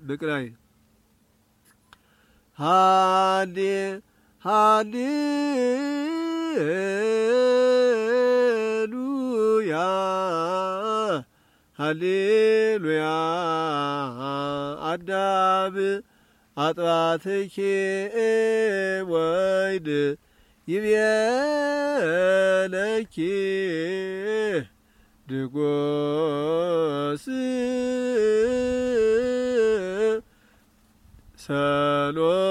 በቅላይ ሃሌሉያ ሃሌሉያ አዳም አጥባትኪ ወይድ ይቤለኪ ድጎስ ሰሎ